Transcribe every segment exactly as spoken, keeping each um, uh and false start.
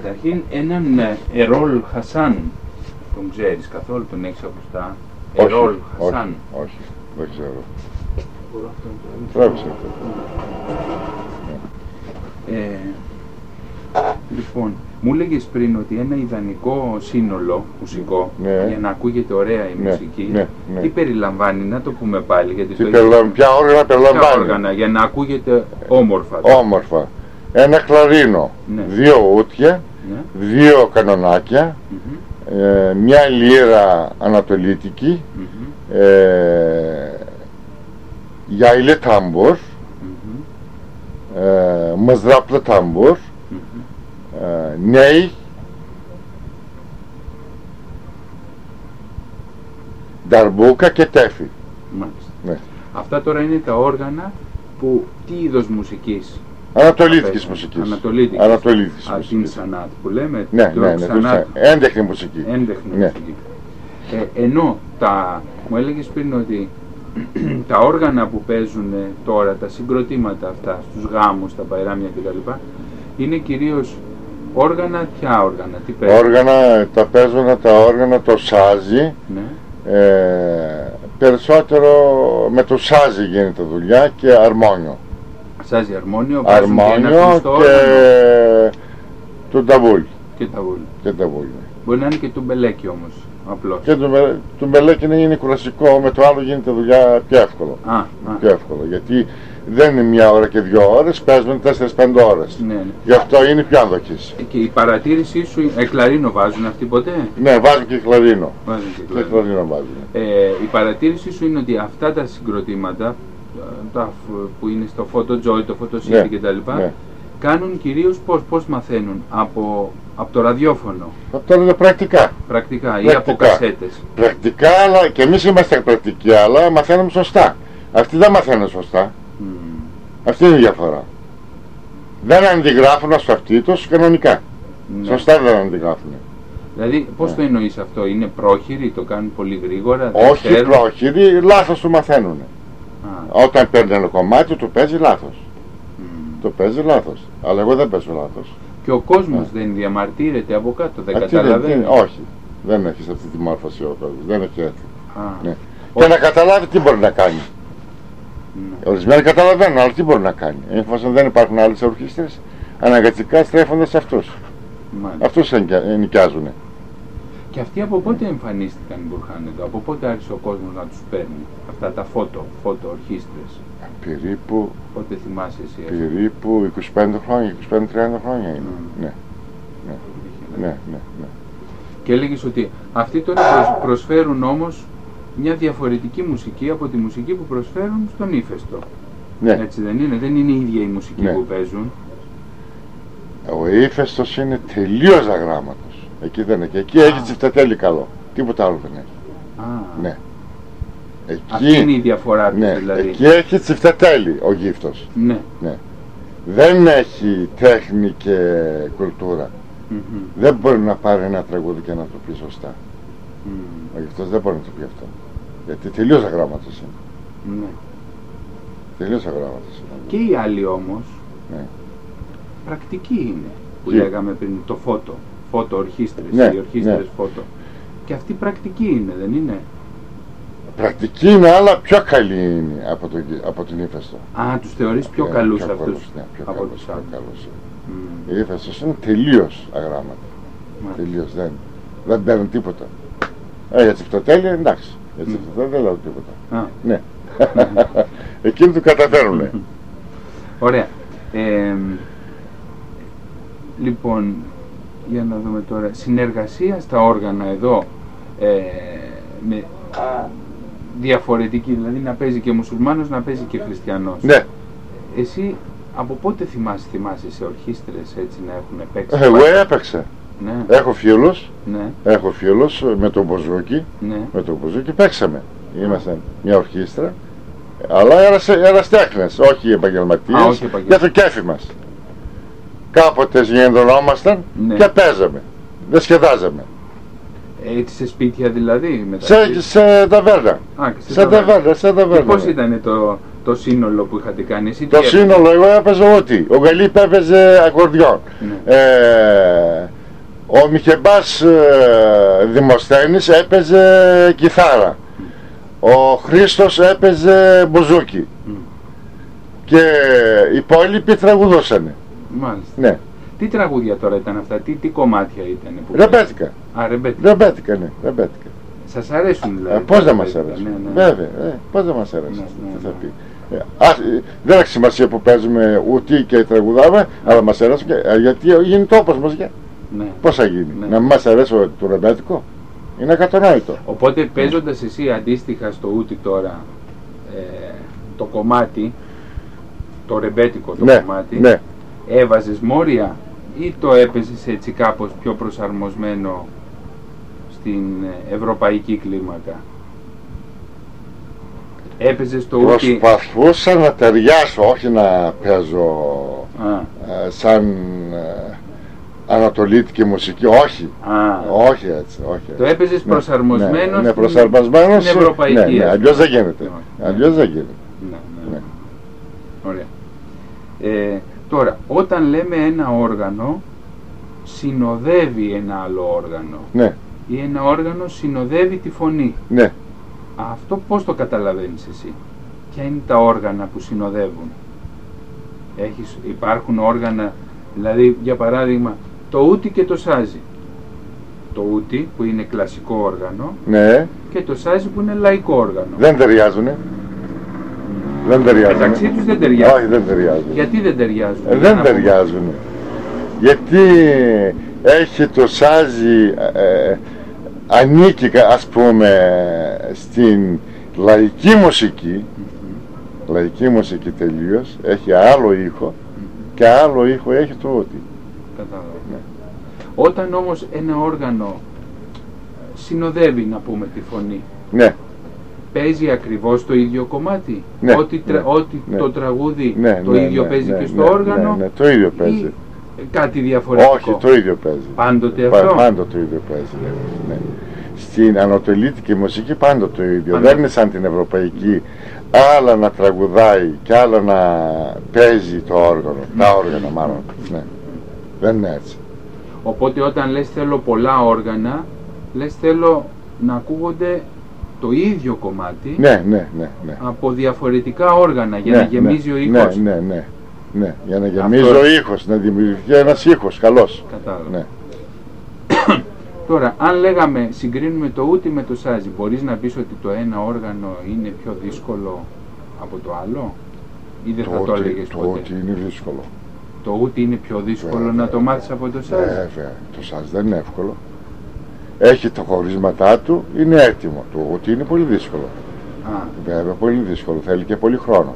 Καταρχήν έναν ε, Ερόλ Χασάν, τον ξέρεις καθόλου, τον έχεις ακουστά? Όχι, Ερόλ όχι, Χασάν. όχι, δεν ξέρω. Μπορώ αυτόν τον- Τράβησε αυτό. Ε, λοιπόν, μου έλεγες πριν ότι ένα ιδανικό σύνολο μουσικό, Ναι. για να ακούγεται ωραία η Ναι, μουσική, ναι, ναι. τι περιλαμβάνει, να το πούμε πάλι, γιατί Τι το περιλαμβάνει, ποια όργανα ποια περιλαμβάνει? όργανα, για να ακούγεται όμορφα. Όμορφα. Ένα κλαρίνο, Ναι. δύο ούτια, Ναι. δύο κανονάκια, Μμμ, ε, μια λύρα ανατολίτικη, μμμ, ε, yaylı tambur, μμμ, e, mızraplı tambur, μμμ. e, ney, darbuka και τέφι. Μάλιστα. Ναι. Αυτά τώρα είναι τα όργανα που τι είδος μουσικής? Ανατολίτικης θα μουσικής. παίζουν? Ανατολίτικης. Ανατολίτικης Α, την μουσικής. Σανάτ που λέμε. Ναι, το ναι, ναι, Σανάτ, το ξα- έντεχνη μουσική. έντεχνη Ναι. μουσική. Ε, ενώ τα, μου έλεγες πριν ότι τα όργανα που παίζουν τώρα, τα συγκροτήματα αυτά, στους γάμους, στα παϊράμια κτλ. Είναι κυρίως όργανα, ποια όργανα, τι παίζουν? Όργανα, τα παίζουν τα όργανα, το σάζι, Ναι. ε, περισσότερο με το σάζι γίνεται δουλειά και αρμόνιο. Σάζι αρμόνιο, βάζουν και ένα Αρμόνιο κλειστό και όργανο το ταβούλ. και τα βούλη. Και ταβούλ. Μπορεί να είναι και τουμπελέκι όμως, απλώς. Και το, με- το μπελέκι είναι κουρασικό, με το άλλο γίνεται δουλειά πιο εύκολο. Α, α, Πιο εύκολο, γιατί δεν είναι μια ώρα και δύο ώρες, παίζουν τέσσερις πέντε ώρες. ναι, ναι. Γι' αυτό είναι πιο ανδοχής. Και η παρατήρησή σου, ε, κλαρίνο βάζουν αυτοί ποτέ? Ναι, βάζουν και κλαρίνο. Βάζουν και Και κλαρίνο. κλαρίνο βάζουν. Ε, η παρατήρησή σου είναι ότι αυτά τα συγκροτήματα ε, τα, φ- που είναι στο Photo Joy, το Photo City Ναι, κτλ. ναι. Κάνουν κυρίως πώς, πώς μαθαίνουν? Από, από το ραδιόφωνο, Αυτό είναι πρακτικά. πρακτικά, ή από Πρακτικά. κασέτες. Πρακτικά, αλλά και εμείς είμαστε πρακτικοί, αλλά μαθαίνουμε σωστά. Αυτοί δεν μαθαίνουν σωστά. Μμ, Αυτή είναι η διαφορά. Δεν αντιγράφουν ως αυτοί τους κανονικά. ναι. Σωστά δεν αντιγράφουν. Δηλαδή, πώς Ναι. το εννοείς αυτό, είναι πρόχειροι, το κάνουν πολύ γρήγορα, δεν Όχι ξέρουν? πρόχειροι, λάθος του μαθαίνουν. Α, Όταν παίρνει ένα κομμάτι, του παίζει λάθος. μμ. Το παίζει λάθος. Αλλά εγώ δεν παίζω λάθος. Και ο κόσμος Ναι. δεν διαμαρτύρεται από κάτω, δεν Αυτή δεν- καταλαβαίνει. δεν- όχι. Δεν έχει αυτή τη μόρφωση ο κόσμος. Δεν έχει έτσι. Α, Ναι. ο- Και να καταλάβει τι μπορεί να κάνει. ναι. Ορισμένοι καταλαβαίνουν, αλλά τι μπορεί να κάνει. Εφόσον δεν υπάρχουν άλλες ορχήστρες, αναγκαστικά στρέφονται σε αυτούς. Μάλιστα. Αυτούς ενοικια- νοικιάζουν. Και αυτοί από πότε εμφανίστηκαν οι Μπουρχάν εδώ, από πότε άρχισε ο κόσμος να τους παίρνει αυτά τα φώτο, φώτο ορχήστρες? Περίπου, Πότε θυμάσαι εσύ αυτό? περίπου είκοσι πέντε χρόνια, είκοσι πέντε τριάντα χρόνια είναι. Mm. Ναι, ναι, ναι, ναι. Και έλεγες ότι αυτοί τώρα προσ- προσφέρουν όμως μια διαφορετική μουσική από τη μουσική που προσφέρουν στον Ύφεστο. Ναι. Έτσι δεν είναι, δεν είναι η ίδια η μουσική Ναι. που παίζουν. Ο Ύφεστος είναι τελείως αγράμματος. Εκεί δεν έχει. Εκεί Α. έχει τσιφτατέλει καλό. Τίποτα άλλο δεν έχει. Α, Ναι. Εκεί, αυτή είναι η διαφορά τους ναι, δηλαδή. εκεί έχει τσιφτατέλει ο γύφτος. Ναι. Ναι. Δεν έχει τέχνη και κουλτούρα. Μμμ. Δεν μπορεί να πάρει ένα τραγούδι και να το πει σωστά. Μμ. Ο γύφτος δεν μπορεί να το πει αυτό. Γιατί τελείως αγράμματος είναι. Ναι. Τελείως αγράμματος είναι. Και οι άλλοι όμως Ναι. πρακτικοί είναι που Τι? λέγαμε πριν, το φώτο, φώτο ορχήστρες, Ναι, οι ορχήστρες ναι. φώτο. Και αυτοί πρακτικοί είναι, δεν είναι? Πρακτική είναι, αλλά πιο καλή είναι από, το, γυ- από την Ύφεστο. Α, τους θεωρείς πιο Ναι, καλούς πιο αυτούς καλούς, ναι, πιο από καλούς, τους πιο άλλους. καλούς. Μμ. Η Ύφεστος είναι τελείως αγράμματη. Μάλιστα. Τελείως δεν. Δεν παίρνουν τίποτα. Ε, για τσιφτοτέλεια εντάξει. Για Μμ. τσιφτοτέλεια δεν λέω τίποτα. Α, Ναι. Εκείνοι του καταφέρουνε. ωραία. Ε, λοιπόν, για να δούμε τώρα. Συνεργασία στα όργανα εδώ ε, με διαφορετική, δηλαδή να παίζει και μουσουλμάνος, να παίζει και χριστιανός. Ναι. Εσύ από πότε θυμάσαι, θυμάσαι σε ορχήστρες έτσι να έχουν παίξει? Εγώ έπαιξα. Ναι, Έχω φίλους, ναι, έχω φίλους με τον Μποζούκι. ναι. Με τον Μποζούκι παίξαμε. Είμαστε μια ορχήστρα. Αλλά εραστέχνες, όχι επαγγελματίες. Α, όχι Για επαγγελματίες. το κέφι μας. Κάποτε συγκεντρωνόμασταν Ναι. και παίζαμε. Δεν σχεδάζαμε. Έτσι σε σπίτια δηλαδή μεταξύ? Σε, σε ταβέρνα. Α, και σε Σε ταβέρνα, σε Και ταβέρνα. πώς ήταν το, το σύνολο που είχατε κάνει εσύ? Το τι σύνολο, εγώ έπαιζα ό,τι. Ο Γαλίπ έπαιζε ακορδιόν. Ναι. Ε, Ο Μιχεμπάς ε, Δημοσθένης έπαιζε κιθάρα. Ο Χρήστος έπαιζε μπουζούκι. Mm. Και οι υπόλοιποι τραγουδούσανε. Μάλιστα. Ναι. Τι τραγούδια τώρα ήταν αυτά, τι, τι κομμάτια ήταν? Ρεμπέτικα. Α, ρεμπέτικα. Ρεμπέτικα, ναι. Ρεμπέτικα. Σας αρέσουν δηλαδή? Ε, πώς δεν μας αρέσουν. Ναι, ναι. Βέβαια, ε, πώς δεν μας αρέσουν. Ναι, ναι, τι θα πει. Ε, α, δεν έχει σημασία που παίζουμε ούτι και τραγουδάμε, ναι. Αλλά μας αρέσουν και, γιατί γίνει τόπος μας. Για. Ναι. Πώς θα γίνει, ναι. Να μην μας αρέσει το ρεμπέτικο? Είναι ακατανόητο. Οπότε παίζοντας εσύ αντίστοιχα στο ούτι τώρα ε, το κομμάτι, το ρεμπέτικο το ναι, κομμάτι, ναι. Έβαζες μόρια ή το έπαιζες έτσι κάπως πιο προσαρμοσμένο στην ευρωπαϊκή κλίμακα? Έπαιζες το ούτι? Προσπαθούσα να ταιριάσω, όχι να παίζω ε, σαν ε, ανατολίτικη μουσική, όχι. Α, όχι έτσι, όχι έτσι. Το έπαιζες ναι, προσαρμοσμένο ναι, ναι, προσαρμοσμένο στην ευρωπαϊκή. Ναι, ναι, αλλιώς δεν γίνεται. Ναι, αλλιώς δεν γίνεται. Ναι, ναι, ναι. Ωραία. Ε, τώρα, όταν λέμε ένα όργανο συνοδεύει ένα άλλο όργανο, ναι. Ή ένα όργανο συνοδεύει τη φωνή, ναι. Αυτό πώς το καταλαβαίνεις εσύ? Ποια είναι τα όργανα που συνοδεύουν? Έχεις, υπάρχουν όργανα, δηλαδή για παράδειγμα το ούτι και το σάζι. Το ούτι που είναι κλασικό όργανο, ναι. Και το σάζι που είναι λαϊκό όργανο. Δεν ταιριάζουνε. Δεν ταιριάζουν. Μεταξύ τους δεν ταιριάζουν. Όχι, δεν ταιριάζουν. Γιατί δεν ταιριάζουν? Ε, δεν ταιριάζουν. Γιατί έχει το σάζι, ε, ανήκει ας πούμε στην λαϊκή μουσική, mm-hmm. Λαϊκή μουσική τελείως, έχει άλλο ήχο mm-hmm. Και άλλο ήχο έχει το ούτι. Κατάλαβα. Ναι. Όταν όμως ένα όργανο συνοδεύει, να πούμε, τη φωνή, ναι. Παίζει ακριβώς το ίδιο κομμάτι, ναι, ό,τι, τρα, ναι, ό,τι ναι. Το τραγούδι ναι, το ναι, ίδιο ναι, παίζει ναι, και στο ναι, όργανο, ναι, ναι, το ίδιο παίζει. Κάτι διαφορετικό? Όχι, το ίδιο παίζει. Πάντοτε αυτό? Πάντοτε το ίδιο παίζει, ναι, ναι. Στην ανατολίτικη μουσική πάντοτε το ίδιο. Πάντοτε. Δεν είναι σαν την ευρωπαϊκή, άλλα να τραγουδάει και άλλα να παίζει το όργανο, ναι. Τα όργανα μάλλον, ναι. Δεν είναι έτσι. Οπότε όταν λες θέλω πολλά όργανα, λες θέλω να ακούγονται το ίδιο κομμάτι, ναι, ναι, ναι, ναι. Από διαφορετικά όργανα για ναι, να γεμίζει ναι, ο ήχος. Ναι, ναι, ναι, ναι. Για να γεμίζει αυτό... ο ήχος, να δημιουργηθεί ένας ήχος καλός. Κατάλαβα. Ναι. Τώρα, αν λέγαμε συγκρίνουμε το ούτι με το σάζι, μπορείς να πεις ότι το ένα όργανο είναι πιο δύσκολο από το άλλο, ή δεν το θα ούτι, το έλεγες το ποτέ? Το ούτι είναι δύσκολο. Το ούτι είναι πιο δύσκολο βέβαια, να το μάθεις από το σάζι? Βέβαια, το σάζι δεν είναι εύκολο. Έχει τα χωρίσματά του, είναι έτοιμο. Το ούτι είναι πολύ δύσκολο. Α. Βέβαια, πολύ δύσκολο, θέλει και πολύ χρόνο.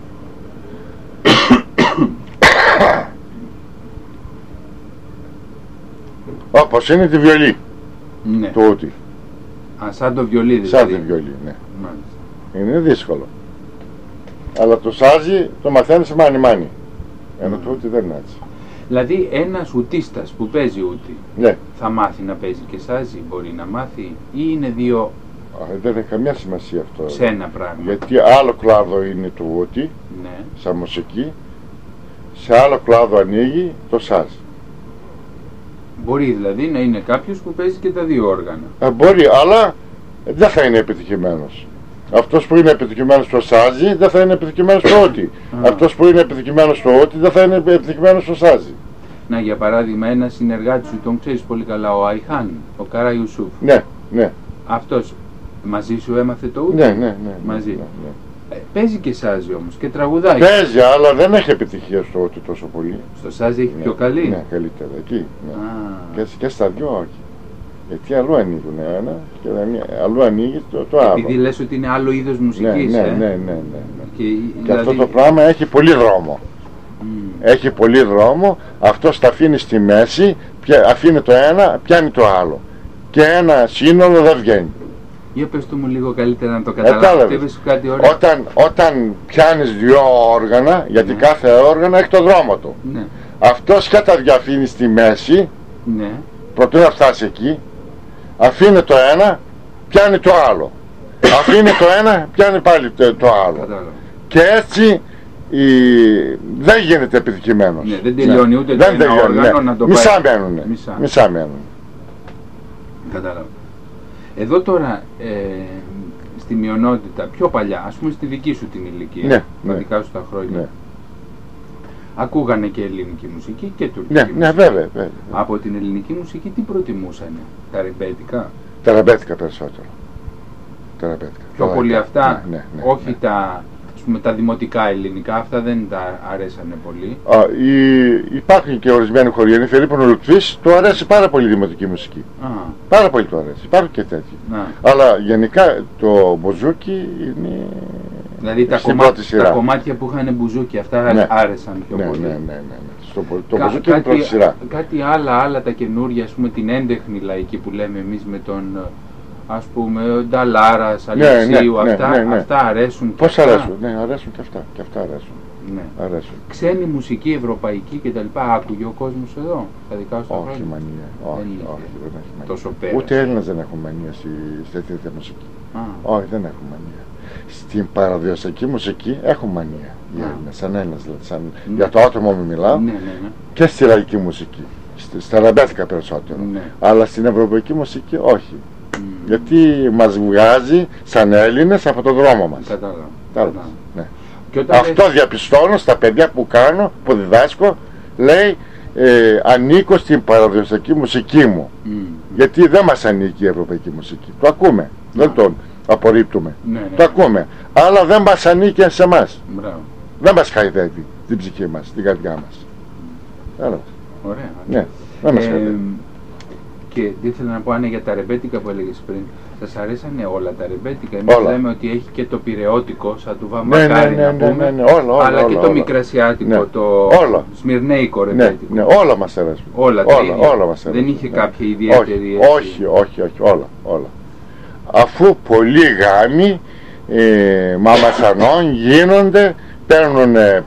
Όπως είναι τη βιολί, ναι. Το ούτι. Α, σαν το βιολί δηλαδή. Σαν τη βιολί, ναι. Μάλιστα. Είναι δύσκολο. Αλλά το σάζι το μαθαίνεις μάνι μάνι. Ενώ mm. το ούτι δεν είναι έτσι. Δηλαδή ένας ουτίστας που παίζει ούτι, ναι. Θα μάθει να παίζει και σάζι, μπορεί να μάθει, ή είναι δύο? Α, δεν έχει καμιά σημασία αυτό. Σε ένα πράγμα. Γιατί άλλο κλάδο είναι το ούτι, ναι. Σαν μουσική, σε άλλο κλάδο ανοίγει το σάζι. Μπορεί δηλαδή να είναι κάποιος που παίζει και τα δύο όργανα. Α, μπορεί, αλλά δεν θα είναι επιτυχημένος. Αυτός που είναι επιτυχημένος στο σάζι δεν θα είναι επιτυχημένος στο ούτι. Αυτός που είναι επιτυχημένος στο ούτι δεν θα είναι επιτυχημένος στο σάζι. Να, για παράδειγμα, ένα συνεργάτη σου, τον ξέρεις πολύ καλά, ο Αϊχάν, ο Καρά Ιουσούφ. Ναι, ναι. Αυτός μαζί σου έμαθε το ούτι? Ναι, ναι, ναι. Μαζί. Ναι, ναι. Ε, παίζει και σάζι όμως και τραγουδάει. Παίζει, αλλά δεν έχει επιτυχία στο ούτι τόσο πολύ. Στο σάζι έχει ναι, πιο καλή? Ναι, καλύτερα. Εκεί. Ναι. Και, και στα δυο όχι. Γιατί αλλού ανοίγουν ένα και αλλού ανοίγει το, το άλλο. Επειδή λες ότι είναι άλλο είδος μουσικής, ναι, ναι, ε? ναι, ναι, ναι, ναι. Και, και δηλαδή... αυτό το πράγμα έχει πολύ δρόμο. Mm. Έχει πολύ δρόμο, αυτό τα αφήνει στη μέση, πια, αφήνει το ένα, πιάνει το άλλο. Και ένα σύνολο δεν βγαίνει. Για πες του μου λίγο καλύτερα να το καταλάβεις. Κάτι ωραίο. Όταν, όταν πιάνεις δυο όργανα, γιατί ναι. Κάθε όργανο έχει το δρόμο του. Ναι. Αυτός και τα διαφήνει στη μέση, ναι. Προτού να φτάσει εκεί, αφήνει το ένα, πιάνει το άλλο. Αφήνει το ένα, πιάνει πάλι το, το άλλο. Κατάλαβα. Και έτσι η... δεν γίνεται επιτυχημένος. Ναι, δεν τελειώνει ούτε δεν το ένα τελειώνει, όργανο ναι. να το Μισά πάει. μένουνε. Μισά. Μισά μένουνε. Κατάλαβα. Εδώ τώρα, ε, στη μειονότητα, πιο παλιά, ας πούμε στη δική σου την ηλικία, ναι, τα ναι. δικά σου τα χρόνια, ναι. Ακούγανε και ελληνική μουσική και τουρκική ναι, μουσική. Ναι, βέβαια, βέβαια. Από την ελληνική μουσική τι προτιμούσανε, τα ρεμπέτικα? Τα ρεμπέτικα περισσότερο. Τα ρεμπέτικα. Πιο τα πολύ λαϊκά. αυτά, ναι, ναι, ναι, όχι ναι. τα, ας πούμε, τα δημοτικά ελληνικά, αυτά δεν τα αρέσανε πολύ. Α, η, υπάρχουν και ορισμένοι χωριανοί, Φερρύπων ο Λουκβής, του αρέσει πάρα πολύ η δημοτική μουσική. Α. Πάρα πολύ του αρέσει. Υπάρχουν και τέτοιοι. Να. Αλλά γενικά το μπουζούκι είναι. Δηλαδή τα, κομμά... τα κομμάτια που είχαν μπουζούκι, αυτά ναι. άρεσαν πιο ναι, πολύ. Ναι, ναι, ναι. ναι. Στο, το Κα, μπουζούκι είναι πρώτη σειρά. Κάτι άλλα, άλλα τα καινούργια, ας πούμε την έντεχνη λαϊκή που λέμε εμείς με τον, ας πούμε, Νταλάρας, Αλεξίου, ναι, ναι, αυτά, ναι, ναι, ναι. αυτά αρέσουν. Πώς αρέσουν, ναι, αρέσουν και αυτά. Και αυτά αρέσουν. Ναι. αρέσουν. Ξένη μουσική, ευρωπαϊκή κτλ. Άκουγε ο κόσμος εδώ, στα δικά σου τα όχι, χρόνια? Μανία. Όχι, δεν όχι, δεν έχει μανία. Τόσο πέρα. Ούτε Έλληνες δεν έχουν μανία στη, στη τέτοια μουσική. Α. Όχι, δεν έχουν μανία. Στην παραδοσιακή μουσική έχουν μανία οι Έλληνες, σαν Έλληνες δηλαδή. Σαν... Ναι. Για το άτομο μου μιλάω. Ναι, ναι, ναι. Και στη λαϊκή μουσική. Στα ρεμπέτικα περισσότερο. Ναι. Αλλά στην ευρωπαϊκή μουσική όχι. Mm. Γιατί μας βγάζει σαν Έλληνες από τον δρόμο μας. Κατάλαβα. Ναι. Αυτό λες... διαπιστώνω στα παιδιά που κάνω, που διδάσκω, λέει ε, ανήκω στην παραδοσιακή μουσική μου. Mm. Γιατί δεν μας ανήκει η ευρωπαϊκή μουσική. Το ακούμε. Mm. Δεν τον απορρίπτουμε. Ναι, ναι, το ακούμε. Αλλά δεν μας ανήκει σε εμάς. Δεν μας χαϊδεύει την ψυχή μας, την καρδιά μας. Mm. Ωραία. Ναι, δεν μας ε, χαϊδεύει. Και ήθελα να πω, Άννα, για τα ρεμπέτικα που έλεγες πριν. Σας αρέσανε όλα τα ρεμπέτικα? Εμείς όλα. Λέμε ότι έχει και το πυρεώτικο, σαν του Βαμβακάρη, ναι, ναι, ναι, να πούμε, ναι, ναι, ναι, όλα, όλα, αλλά όλα, και όλα, το μικρασιάτικο, ναι, το όλα. Σμυρνέικο ρεμπέτικο. Ναι, ναι, όλα μας αρέσουν. Όλα, όλα, όλα μας αρέσουν. Δεν είχε ναι. κάποια ιδιαίτερη... Όχι, όχι, όχι, όχι, όλα, όλα. Αφού πολλοί γάμοι ε, μαμασανών γίνονται, παίρνουν ε,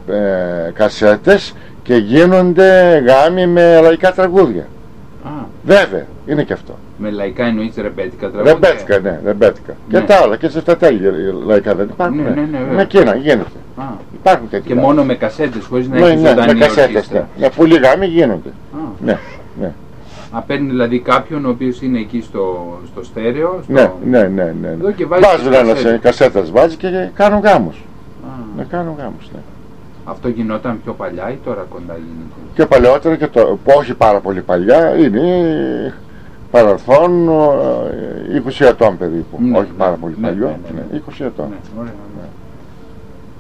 κασέτες και γίνονται γάμοι με λαϊκά τραγούδια. Α. Βέβαια, είναι και αυτό. Με λαϊκά εννοείς ρεμπέτικα τραγούδια? Ρεμπέτικα, ναι, ρεμπέτικα. Ναι. Και τα άλλα, και σε τα τέλεια λαϊκά δεν υπάρχουν. Ναι, ναι, ναι, ναι, με εκείνα γίνεται. Α. Υπάρχουν τέτοια. Και μόνο με κασέτες, χωρίς να ναι, έχει ναι, ζωντανή με κασέτες, ναι. Με πολλοί γάμοι γίνονται. Α. Ναι, ναι. Α, παίρνει δηλαδή κάποιον ο οποίος είναι εκεί στο, στο στέρεο. Στο... Ναι, ναι, ναι, ναι. Εδώ και βάζει βάζουν ένα σε κασέτες, βάζει και κάνουν γάμους. Α. Να κάνουν γάμους, ναι. Αυτό γινόταν πιο παλιά ή τώρα κοντά γίνεται? Και παλαιότερα και το, όχι πάρα πολύ παλιά, είναι παρελθόν είκοσι ετών περίπου, ναι, όχι ναι, πάρα πολύ ναι, παλιό, ναι, ναι, ναι. είκοσι ετών. Ναι, ωραία, ωραία. Ναι.